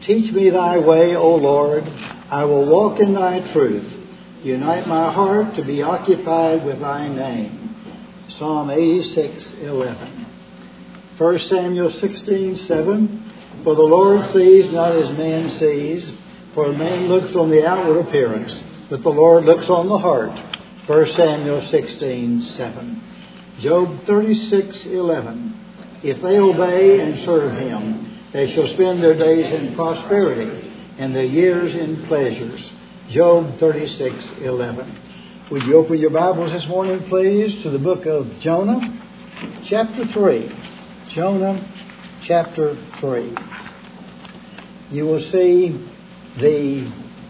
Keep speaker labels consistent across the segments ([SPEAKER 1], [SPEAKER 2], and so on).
[SPEAKER 1] Teach me thy way, O Lord. I will walk in thy truth. Unite my heart to be occupied with thy name. Psalm 86:11. 1 Samuel 16:7. For the Lord sees not as man sees, for man looks on the outward appearance, but the Lord looks on the heart. 1 Samuel 16:7. Job 36:11. If they obey and serve him, they shall spend their days in prosperity and their years in pleasures. Job 36:11. Would you open your Bibles this morning, please, to the book of Jonah, chapter 3. Jonah, chapter 3. You will see the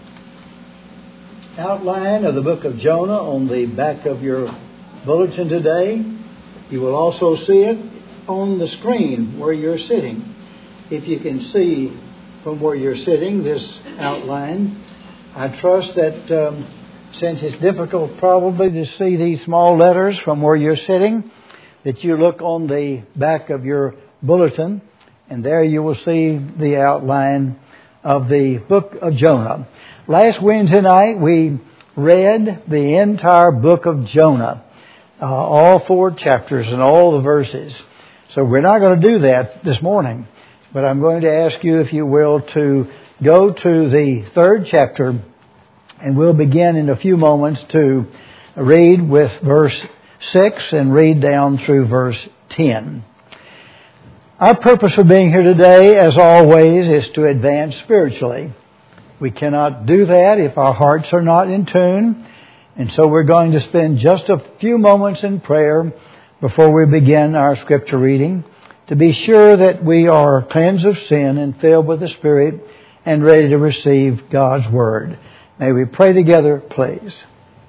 [SPEAKER 1] outline of the book of Jonah on the back of your bulletin today. You will also see it on the screen where you're sitting. If you can see from where you're sitting this outline, I trust that since it's difficult probably to see these small letters from where you're sitting, that you look on the back of your bulletin, and there you will see the outline of the book of Jonah. Last Wednesday night we read the entire book of Jonah, all 4 chapters and all the verses. So we're not going to do that this morning, but I'm going to ask you, if you will, to go to the 3rd chapter, and we'll begin in a few moments to read with verse 6 and read down through verse 10. Our purpose for being here today, as always, is to advance spiritually. We cannot do that if our hearts are not in tune, and so we're going to spend just a few moments in prayer before we begin our scripture reading, to be sure that we are cleansed of sin and filled with the Spirit and ready to receive God's Word. May we pray together, please.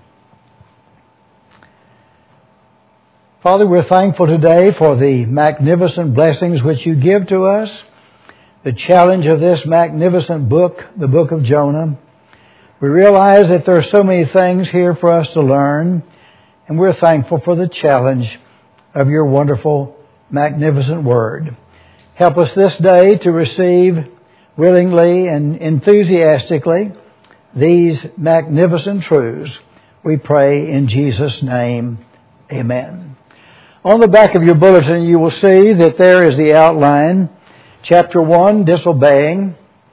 [SPEAKER 1] Father, we're thankful today for the magnificent blessings which you give to us, the challenge of this magnificent book, the book of Jonah. We realize that there are so many things here for us to learn, and we're thankful for the challenge of your wonderful, magnificent Word. Help us this day to receive willingly and enthusiastically these magnificent truths. We pray in Jesus' name. Amen. On the back of your bulletin, you will see that there is the outline. Chapter 1, disobeying.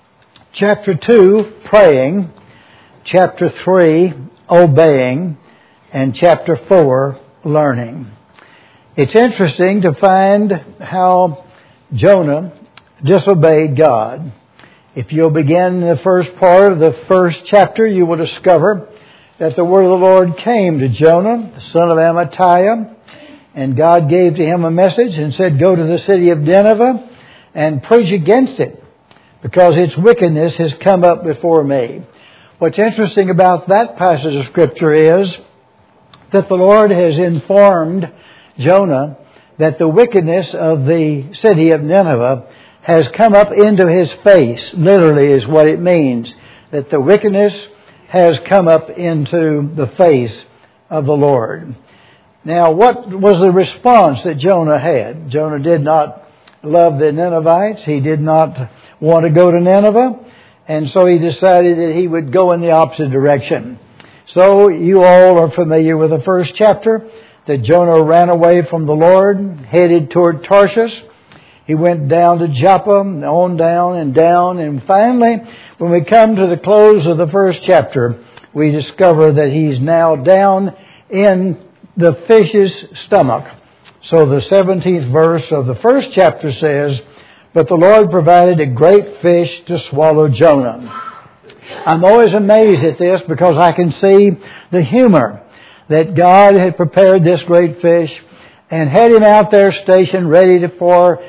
[SPEAKER 1] Chapter 2, praying. Chapter 3, obeying. And chapter 4, learning. It's interesting to find how Jonah disobeyed God. If you'll begin the first part of the 1st chapter, you will discover that the word of the Lord came to Jonah, the son of Amittai, and God gave to him a message and said, go to the city of Nineveh and preach against it, because its wickedness has come up before me. What's interesting about that passage of Scripture is that the Lord has informed Jonah that the wickedness of the city of Nineveh has come up into his face. Literally is what it means, that the wickedness has come up into the face of the Lord. Now, what was the response that Jonah had? Jonah did not love the Ninevites. He did not want to go to Nineveh. And so he decided that he would go in the opposite direction. So you all are familiar with the 1st chapter, that Jonah ran away from the Lord, headed toward Tarshish. He went down to Joppa, on down, and finally, when we come to the close of the 1st chapter, we discover that he's now down in the fish's stomach. So the 17th verse of the 1st chapter says, but the Lord provided a great fish to swallow Jonah. I'm always amazed at this, because I can see the humor that God had prepared this great fish and had him out there stationed ready to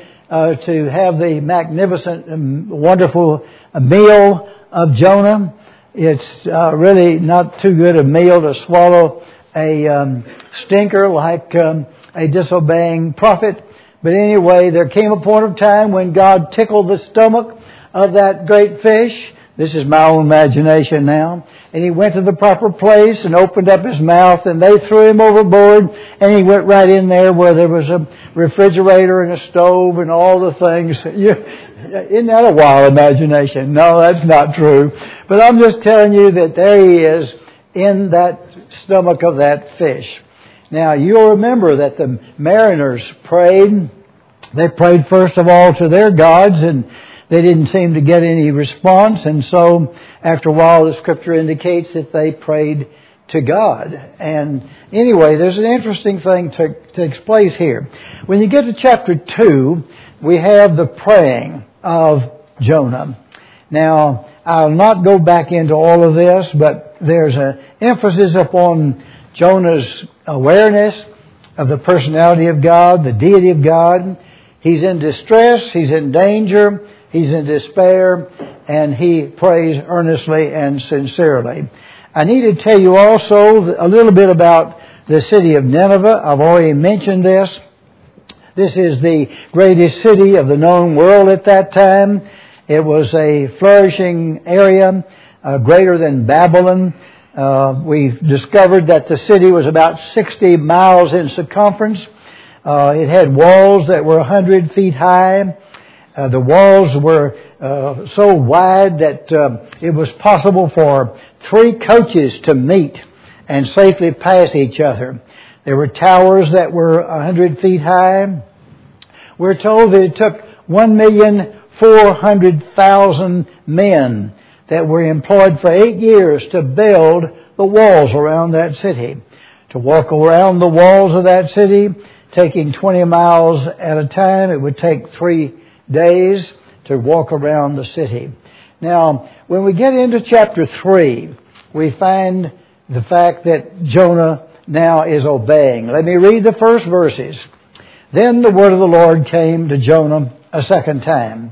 [SPEAKER 1] have the magnificent and wonderful meal of Jonah. It's really not too good a meal to swallow a stinker like a disobeying prophet. But anyway, there came a point of time when God tickled the stomach of that great fish, This is my own imagination now. And he went to the proper place and opened up his mouth, and they threw him overboard, and he went right in there where there was a refrigerator and a stove and all the things. Isn't that a wild imagination? No, that's not true. But I'm just telling you that there he is in that stomach of that fish. Now, you'll remember that the mariners prayed. They prayed first of all to their gods, and they didn't seem to get any response. And so, after a while, the Scripture indicates that they prayed to God. And anyway, there's an interesting thing takes place here. When you get to chapter 2, we have the praying of Jonah. Now, I'll not go back into all of this, but there's an emphasis upon Jonah's awareness of the personality of God, the deity of God. He's in distress, he's in danger, he's in despair, and he prays earnestly and sincerely. I need to tell you also a little bit about the city of Nineveh. I've already mentioned this. This is the greatest city of the known world at that time. It was a flourishing area, greater than Babylon. We discovered that the city was about 60 miles in circumference. It had walls that were 100 feet high. The walls were so wide that it was possible for 3 coaches to meet and safely pass each other. There were towers that were 100 feet high. We're told that it took 1,400,000 men that were employed for 8 years to build the walls around that city. To walk around the walls of that city, taking 20 miles at a time, it would take 3 days to walk around the city. Now, when we get into chapter 3, we find the fact that Jonah now is obeying. Let me read the first verses. Then the word of the Lord came to Jonah a second time.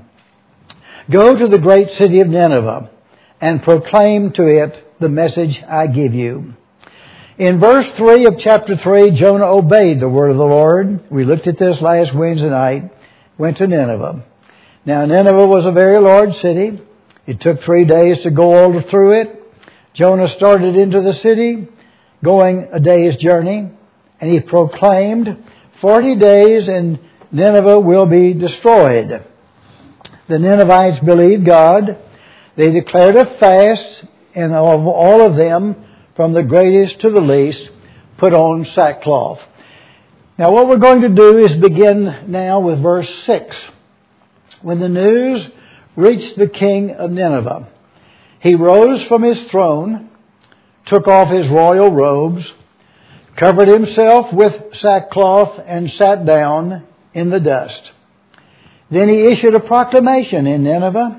[SPEAKER 1] Go to the great city of Nineveh and proclaim to it the message I give you. In verse 3 of chapter 3, Jonah obeyed the word of the Lord. We looked at this last Wednesday night. Went to Nineveh. Now, Nineveh was a very large city. It took 3 days to go all through it. Jonah started into the city, going a day's journey, and he proclaimed, 40 days and Nineveh will be destroyed. The Ninevites believed God. They declared a fast, and of all of them, from the greatest to the least, put on sackcloth. Now what we're going to do is begin now with verse 6. When the news reached the king of Nineveh, he rose from his throne, took off his royal robes, covered himself with sackcloth, and sat down in the dust. Then he issued a proclamation in Nineveh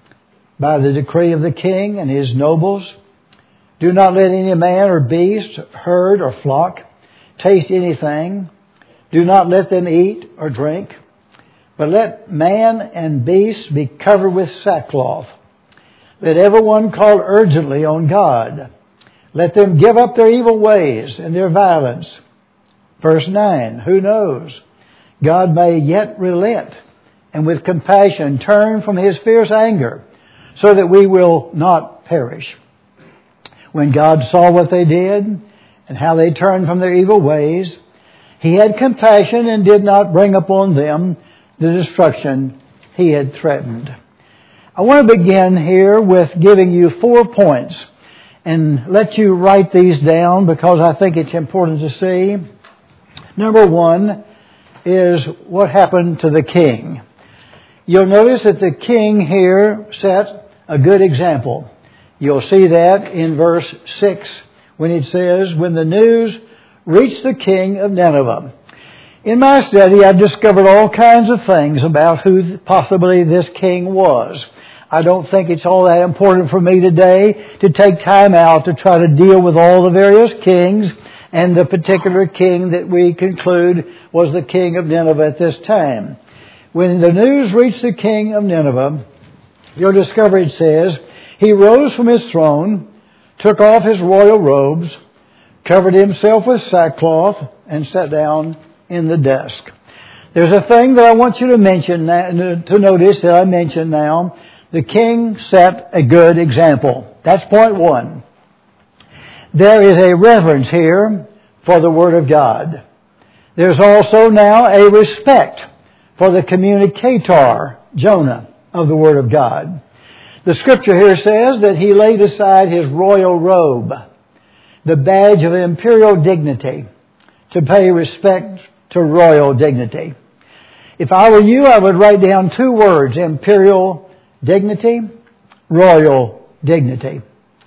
[SPEAKER 1] by the decree of the king and his nobles. Do not let any man or beast, herd or flock taste anything. Do not let them eat or drink, but let man and beast be covered with sackcloth. Let everyone call urgently on God. Let them give up their evil ways and their violence. Verse 9, who knows? God may yet relent and with compassion turn from his fierce anger so that we will not perish. When God saw what they did and how they turned from their evil ways, he had compassion and did not bring upon them the destruction he had threatened. I want to begin here with giving you 4 points and let you write these down because I think it's important to see. Number 1 is what happened to the king. You'll notice that the king here set a good example. You'll see that in verse 6 when it says, when the news reached the king of Nineveh. In my study, I've discovered all kinds of things about who possibly this king was. I don't think it's all that important for me today to take time out to try to deal with all the various kings and the particular king that we conclude was the king of Nineveh at this time. When the news reached the king of Nineveh, you'll discover it says, he rose from his throne, took off his royal robes, covered himself with sackcloth, and sat down in the dust. There's a thing that I want you to mention, to notice that I mention now. The king set a good example. That's point one. There is a reverence here for the Word of God. There's also now a respect for the communicator, Jonah, of the Word of God. The Scripture here says that he laid aside his royal robe, the badge of imperial dignity, to pay respect to royal dignity. If I were you, I would write down two words: imperial dignity, royal dignity.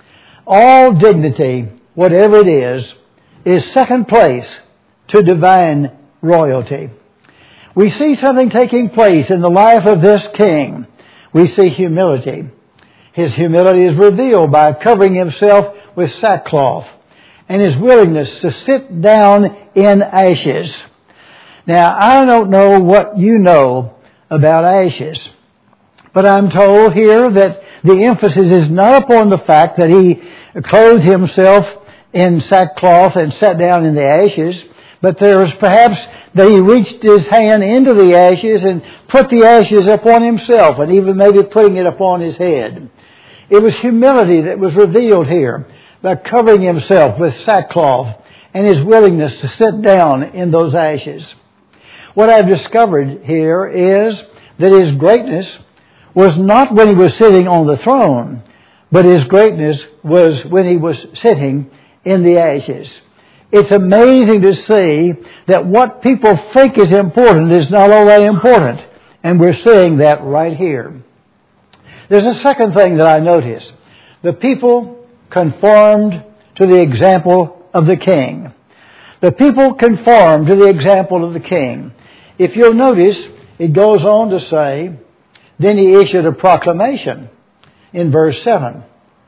[SPEAKER 1] All dignity, whatever it is second place to divine royalty. We see something taking place in the life of this king. We see humility. His humility is revealed by covering himself with sackcloth and his willingness to sit down in ashes. Now, I don't know what you know about ashes, but I'm told here that the emphasis is not upon the fact that he clothed himself in sackcloth and sat down in the ashes, but there was perhaps that he reached his hand into the ashes and put the ashes upon himself, and even maybe putting it upon his head. It was humility that was revealed here by covering himself with sackcloth and his willingness to sit down in those ashes. What I've discovered here is that his greatness was not when he was sitting on the throne, but his greatness was when he was sitting in the ashes. It's amazing to see that what people think is important is not all that important. And we're seeing that right here. There's a second thing that I notice. The people conformed to the example of the king. The people conformed to the example of the king. If you'll notice, it goes on to say, then he issued a proclamation in verse 7.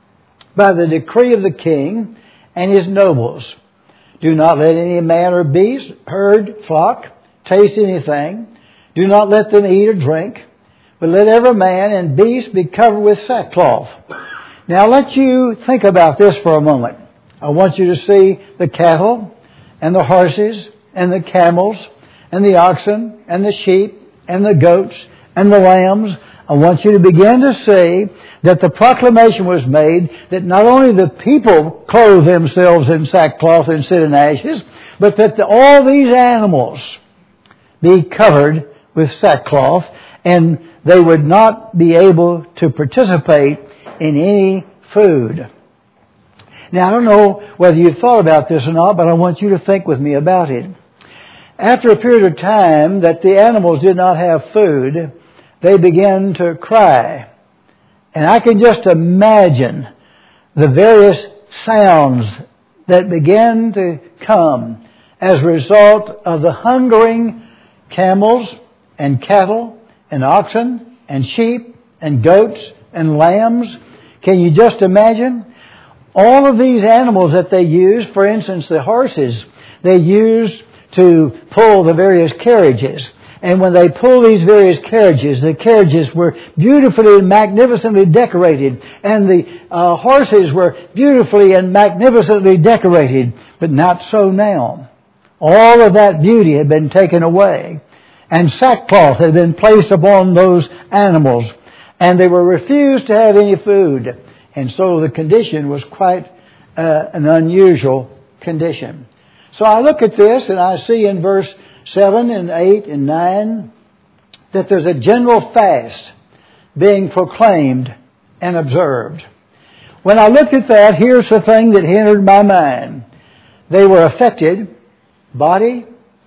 [SPEAKER 1] By the decree of the king and his nobles, do not let any man or beast, herd, flock, taste anything. Do not let them eat or drink, but let every man and beast be covered with sackcloth. Now let you think about this for a moment. I want you to see the cattle and the horses and the camels and the oxen and the sheep and the goats and the lambs. I want you to begin to see that the proclamation was made that not only the people clothe themselves in sackcloth and sit in ashes, but that all these animals be covered with sackcloth, and they would not be able to participate in any food. Now, I don't know whether you've thought about this or not, but I want you to think with me about it. After a period of time that the animals did not have food, they began to cry. And I can just imagine the various sounds that began to come as a result of the hungering camels and cattle and oxen and sheep and goats and lambs. Can you just imagine? All of these animals that they used, for instance, the horses, they used to pull the various carriages. And when they pulled these various carriages, the carriages were beautifully and magnificently decorated. And the horses were beautifully and magnificently decorated. But not so now. All of that beauty had been taken away. And sackcloth had been placed upon those animals. And they were refused to have any food. And so the condition was quite an unusual condition. So I look at this and I see in verse 7 and 8 and 9 that there's a general fast being proclaimed and observed. When I looked at that, here's the thing that entered my mind. They were affected, body,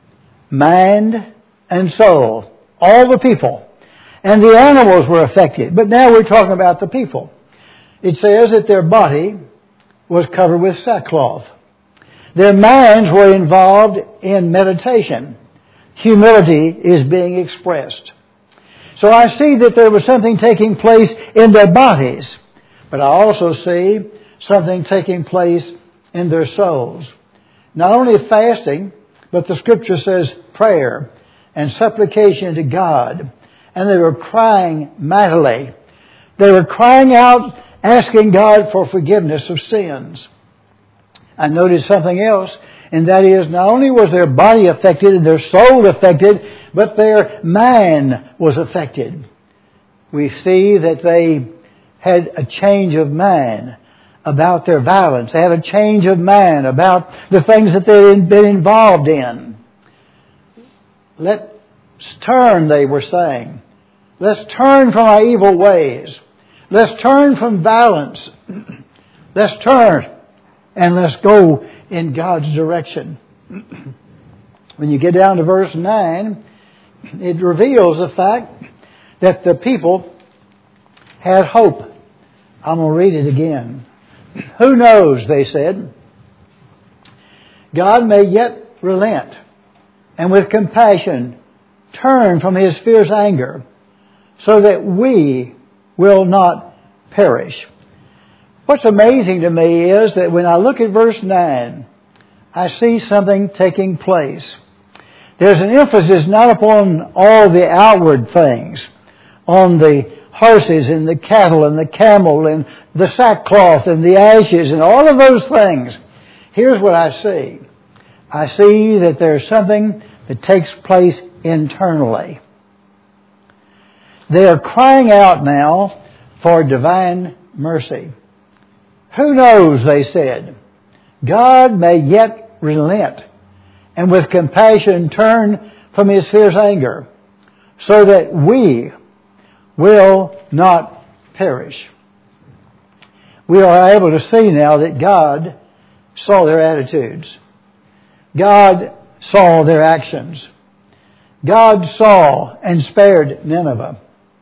[SPEAKER 1] mind, and soul. All the people. And the animals were affected. But now we're talking about the people. It says that their body was covered with sackcloth. Their minds were involved in meditation. Humility is being expressed. So I see that there was something taking place in their bodies, but I also see something taking place in their souls. Not only fasting, but the Scripture says prayer and supplication to God. And they were crying mightily. They were crying out, asking God for forgiveness of sins. I noticed something else, and that is not only was their body affected and their soul affected, but their mind was affected. we see that they had a change of mind about their violence. They had a change of mind about the things that they had been involved in. Let's turn, they were saying. Let's turn from our evil ways. Let's turn from violence. Let's turn and let's go in God's direction. When you get down to verse 9, it reveals the fact that the people had hope. I'm going to read it again. Who knows, they said, God may yet relent and with compassion turn from His fierce anger so that we will not perish. What's amazing to me is that when I look at verse 9, I see something taking place. There's an emphasis not upon all the outward things, on the horses and the cattle and the camel and the sackcloth and the ashes and all of those things. Here's what I see. I see that there's something that takes place internally. They are crying out now for divine mercy. Who knows, they said, God may yet relent and with compassion turn from His fierce anger so that we will not perish. We are able to see now that God saw their attitudes. God saw their actions. God saw and spared Nineveh.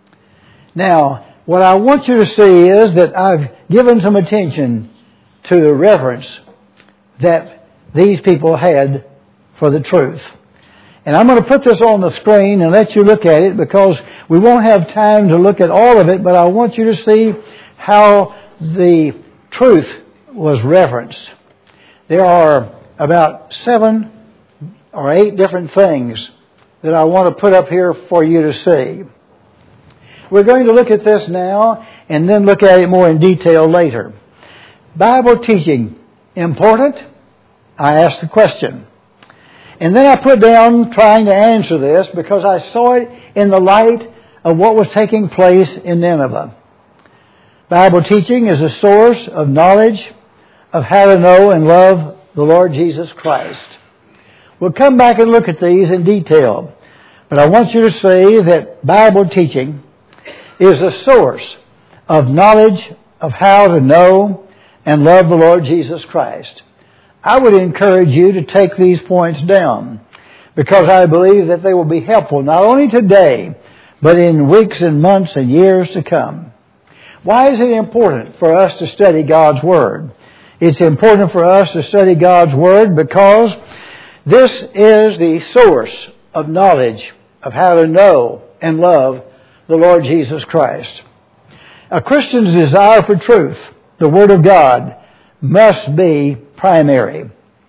[SPEAKER 1] Now, what I want you to see is that I've given some attention to the reverence that these people had for the truth. And I'm going to put this on the screen and let you look at it because we won't have time to look at all of it, but I want you to see how the truth was reverenced. There are about 7 or 8 different things that I want to put up here for you to see. We're going to look at this now and then look at it more in detail later. Bible teaching, important? I asked the question. And then I put down trying to answer this because I saw it in the light of what was taking place in Nineveh. Bible teaching is a source of knowledge of how to know and love the Lord Jesus Christ. We'll come back and look at these in detail. But I want you to see that Bible teaching is a source of knowledge of how to know and love the Lord Jesus Christ. I would encourage you to take these points down because I believe that they will be helpful not only today, but in weeks and months and years to come. Why is it important for us to study God's Word? It's important for us to study God's Word because this is the source of knowledge of how to know and love the Lord Jesus Christ. A Christian's desire for truth, the Word of God, must be primary.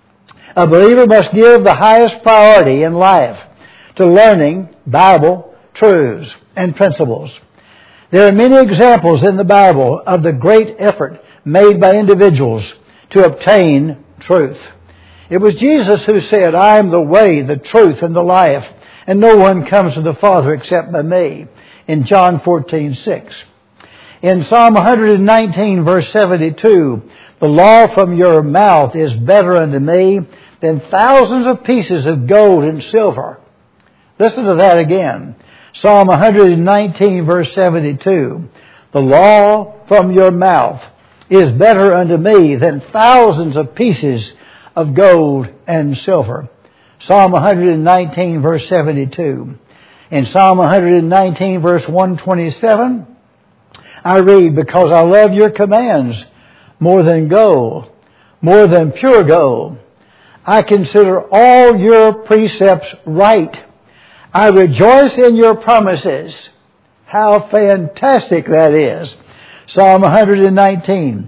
[SPEAKER 1] A believer must give the highest priority in life to learning Bible truths and principles. There are many examples in the Bible of the great effort made by individuals to obtain truth. It was Jesus who said, I am the way, the truth, and the life, and no one comes to the Father except by me, in John 14:6. In Psalm 119, verse 72, the law from your mouth is better unto me than thousands of pieces of gold and silver. Listen to that again. Psalm 119, verse 72. The law from your mouth is better unto me than thousands of pieces of gold and silver. Psalm 119, verse 72. In Psalm 119, verse 127, I read, because I love your commands more than gold, more than pure gold. I consider all your precepts right. I rejoice in your promises. How fantastic that is. Psalm 119,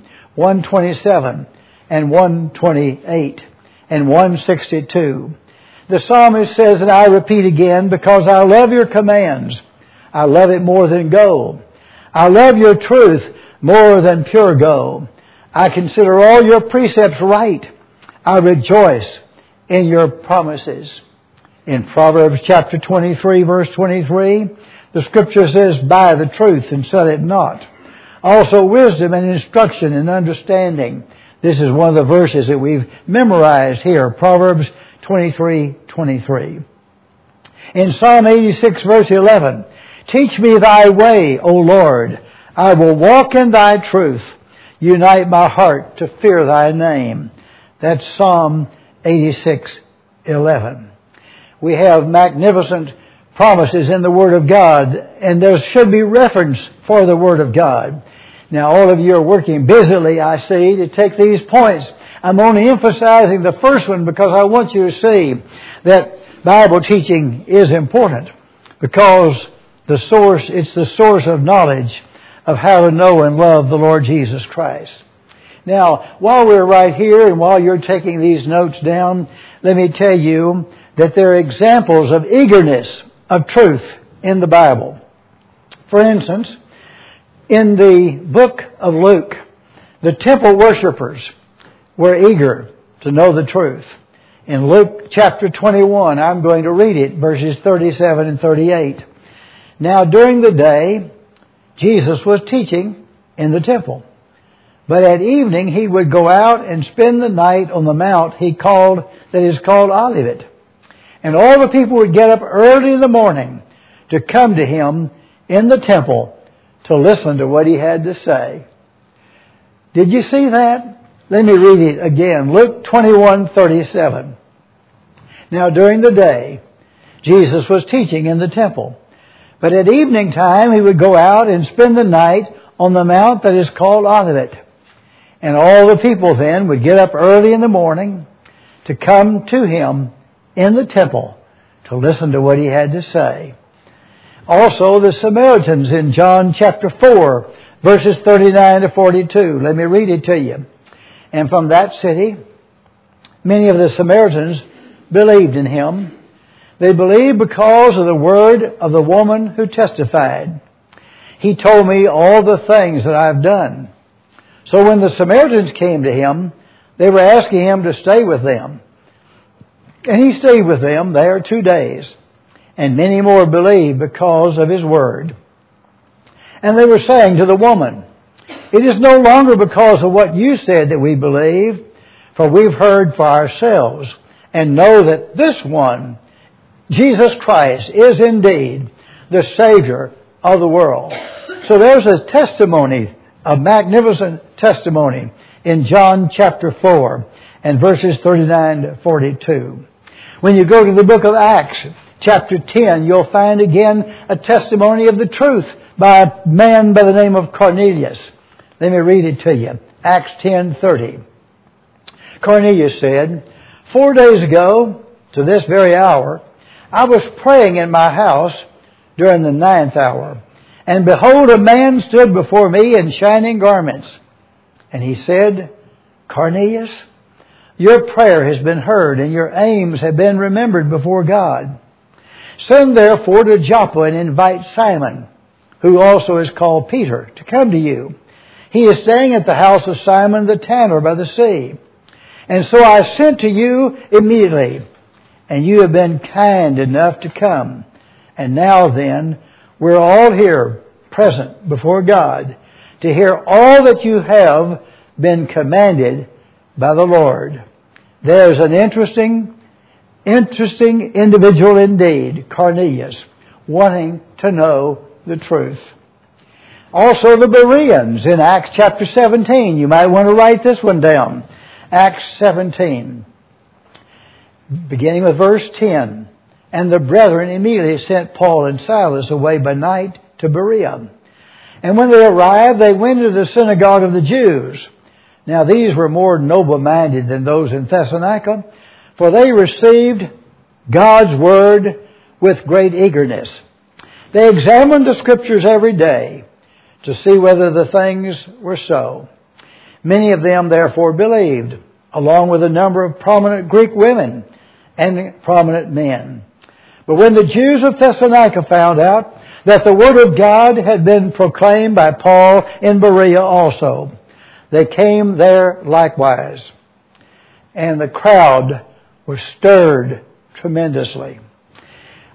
[SPEAKER 1] 127, and 128, and 162. The psalmist says, and I repeat again, because I love your commands. I love it more than gold. I love your truth more than pure gold. I consider all your precepts right. I rejoice in your promises. In Proverbs chapter 23, verse 23, The Scripture says, buy the truth and sell it not. Also wisdom and instruction and understanding. This is one of the verses that we've memorized here, Proverbs 23:23. In Psalm 86 verse 11, teach me thy way, O Lord. I will walk in thy truth. Unite my heart to fear thy name. That's Psalm 86:11. We have magnificent promises in the Word of God, and there should be reference for the Word of God. Now, all of you are working busily, I see, to take these points. I'm only emphasizing the first one because I want you to see that Bible teaching is important, because it's the source of knowledge of how to know and love the Lord Jesus Christ. Now, while we're right here and while you're taking these notes down, let me tell you that there are examples of eagerness of truth in the Bible. For instance, in the book of Luke, the temple worshipers were eager to know the truth. In Luke chapter 21, I'm going to read it, verses 37 and 38. Now, during the day, Jesus was teaching in the temple. But at evening, he would go out and spend the night on the mount that is called Olivet. And all the people would get up early in the morning to come to him in the temple to listen to what he had to say. Did you see that? Let me read it again. Luke 21:37. Now during the day, Jesus was teaching in the temple. But at evening time, he would go out and spend the night on the mount that is called Olivet. And all the people then would get up early in the morning to come to him in the temple to listen to what he had to say. Also, the Samaritans in John chapter 4, verses 39 to 42. Let me read it to you. And from that city, many of the Samaritans believed in him. They believed because of the word of the woman who testified. He told me all the things that I've done. So when the Samaritans came to him, they were asking him to stay with them. And he stayed with them there 2 days. And many more believed because of his word. And they were saying to the woman, it is no longer because of what you said that we believe, for we've heard for ourselves and know that this one, Jesus Christ, is indeed the Savior of the world. So there's a testimony, a magnificent testimony in John chapter 4 and verses 39 to 42. When you go to the book of Acts chapter 10, you'll find again a testimony of the truth by a man by the name of Cornelius. Let me read it to you. Acts 10:30. Cornelius said, 4 days ago, to this very hour, I was praying in my house during the 9th hour, and behold, a man stood before me in shining garments. And he said, Cornelius, your prayer has been heard, and your aims have been remembered before God. Send therefore to Joppa and invite Simon, who also is called Peter, to come to you. He is staying at the house of Simon the tanner by the sea. And so I sent to you immediately, and you have been kind enough to come. And now then, we're all here present before God to hear all that you have been commanded by the Lord. There's an interesting individual indeed, Cornelius, wanting to know the truth. Also the Bereans in Acts chapter 17. You might want to write this one down. Acts 17. Beginning with verse 10. And the brethren immediately sent Paul and Silas away by night to Berea. And when they arrived, they went into the synagogue of the Jews. Now these were more noble-minded than those in Thessalonica, for they received God's word with great eagerness. They examined the Scriptures every day to see whether the things were so. Many of them therefore believed, along with a number of prominent Greek women and prominent men. But when the Jews of Thessalonica found out that the Word of God had been proclaimed by Paul in Berea also, they came there likewise. And the crowd was stirred tremendously.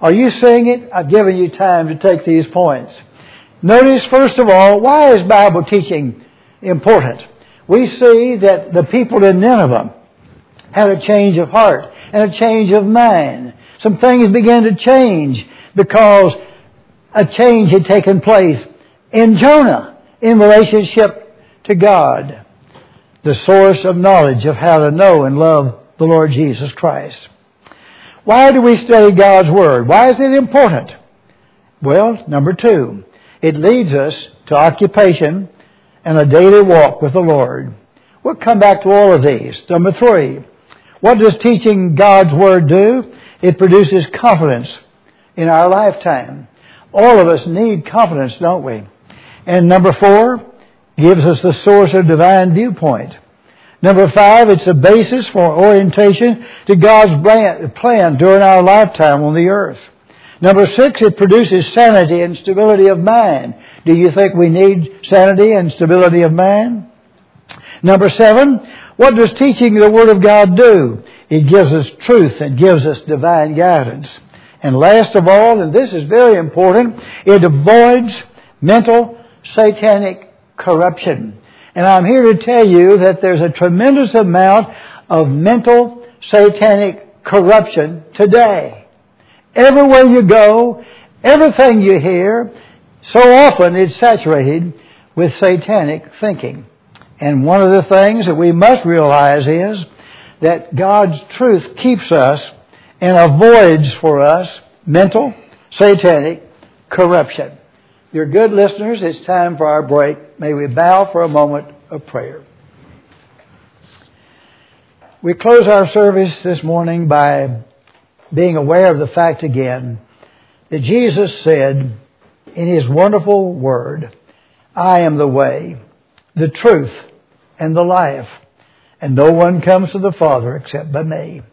[SPEAKER 1] Are you seeing it? I've given you time to take these points. Notice, first of all, why is Bible teaching important? We see that the people in Nineveh had a change of heart and a change of mind. Some things began to change because a change had taken place in Jonah in relationship to God, the source of knowledge of how to know and love the Lord Jesus Christ. Why do we study God's Word? Why is it important? Well, number 2, it leads us to occupation and a daily walk with the Lord. We'll come back to all of these. Number 3, what does teaching God's Word do? It produces confidence in our lifetime. All of us need confidence, don't we? And number 4, gives us the source of divine viewpoint. Number 5, it's a basis for orientation to God's plan during our lifetime on the earth. Number 6, it produces sanity and stability of mind. Do you think we need sanity and stability of mind? Number 7, what does teaching the Word of God do? It gives us truth and gives us divine guidance. And last of all, and this is very important, it avoids mental satanic corruption. And I'm here to tell you that there's a tremendous amount of mental satanic corruption today. Everywhere you go, everything you hear, so often it's saturated with satanic thinking. And one of the things that we must realize is that God's truth keeps us and avoids for us mental satanic corruption. You're good listeners. It's time for our break. May we bow for a moment of prayer. We close our service this morning by being aware of the fact again that Jesus said in His wonderful word, I am the way, the truth, and the life, and no one comes to the Father except by me.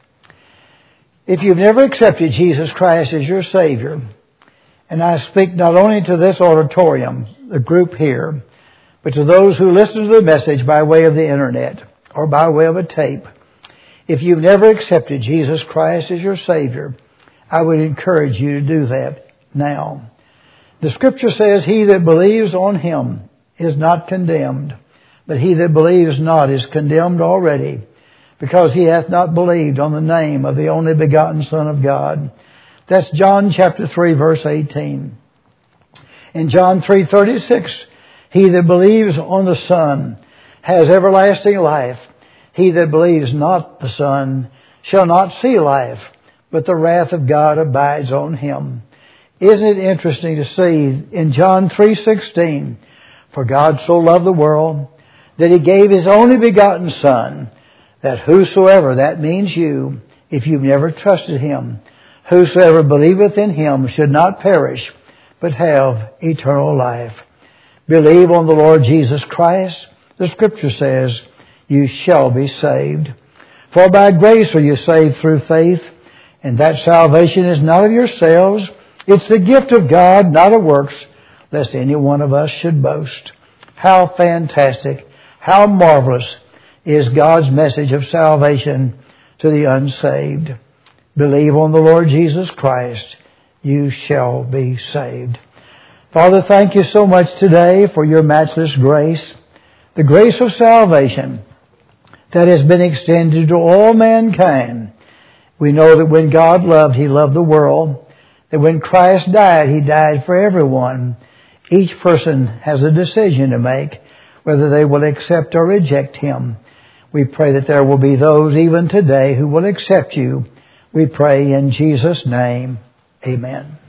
[SPEAKER 1] If you've never accepted Jesus Christ as your Savior, and I speak not only to this auditorium, the group here, but to those who listen to the message by way of the internet or by way of a tape, if you've never accepted Jesus Christ as your Savior, I would encourage you to do that now. The Scripture says, he that believes on Him is not condemned, but he that believes not is condemned already, because he hath not believed on the name of the only begotten Son of God. That's John chapter 3, verse 18. In John 3:36, he that believes on the Son has everlasting life. He that believes not the Son shall not see life, but the wrath of God abides on him. Isn't it interesting to see in John 3:16, for God so loved the world that He gave His only begotten Son, that whosoever, that means you, if you've never trusted Him, whosoever believeth in Him should not perish, but have eternal life. Believe on the Lord Jesus Christ. The Scripture says, you shall be saved. For by grace are you saved through faith, and that salvation is not of yourselves. It's the gift of God, not of works, lest any one of us should boast. How fantastic, how marvelous is God's message of salvation to the unsaved. Believe on the Lord Jesus Christ, you shall be saved. Father, thank you so much today for your matchless grace, the grace of salvation that has been extended to all mankind. We know that when God loved, He loved the world, that when Christ died, He died for everyone. Each person has a decision to make, whether they will accept or reject Him. We pray that there will be those even today who will accept you. We pray in Jesus' name. Amen.